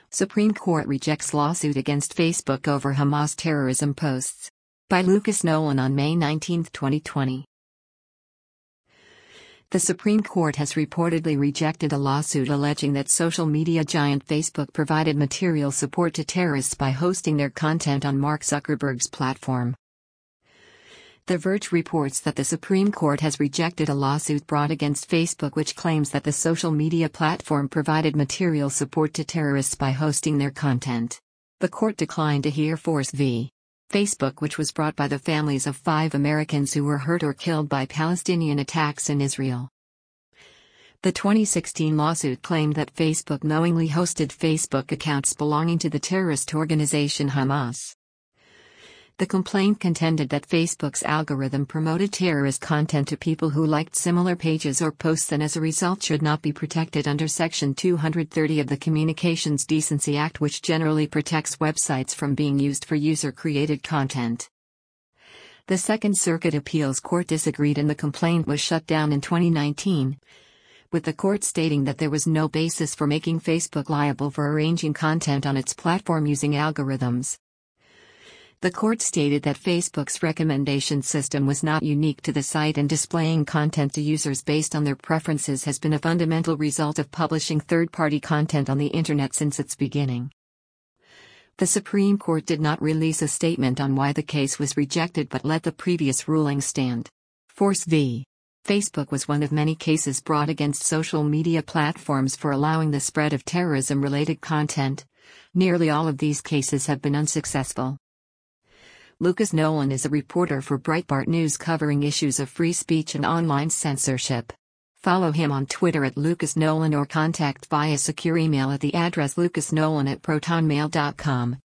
Supreme Court rejects lawsuit against Facebook over Hamas terrorism posts. By Lucas Nolan on May 19, 2020. The Supreme Court has reportedly rejected a lawsuit alleging that social media giant Facebook provided material support to terrorists by hosting their content on Mark Zuckerberg's platform. The Verge reports that the Supreme Court has rejected a lawsuit brought against Facebook which claims that the social media platform provided material support to terrorists by hosting their content. The court declined to hear Force v. Facebook, which was brought by the families of 5 Americans who were hurt or killed by Palestinian attacks in Israel. The 2016 lawsuit claimed that Facebook knowingly hosted Facebook accounts belonging to the terrorist organization Hamas. The complaint contended that Facebook's algorithm promoted terrorist content to people who liked similar pages or posts and as a result should not be protected under Section 230 of the Communications Decency Act, which generally protects websites from being used for user-created content. The Second Circuit Appeals Court disagreed and the complaint was shut down in 2019, with the court stating that there was no basis for making Facebook liable for arranging content on its platform using algorithms. The court stated that Facebook's recommendation system was not unique to the site and displaying content to users based on their preferences has been a fundamental result of publishing third-party content on the internet since its beginning. The Supreme Court did not release a statement on why the case was rejected but let the previous ruling stand. Force v. Facebook was one of many cases brought against social media platforms for allowing the spread of terrorism-related content. Nearly all of these cases have been unsuccessful. Lucas Nolan is a reporter for Breitbart News covering issues of free speech and online censorship. Follow him on Twitter at Lucas Nolan or contact via secure email at the address lucasnolan@protonmail.com.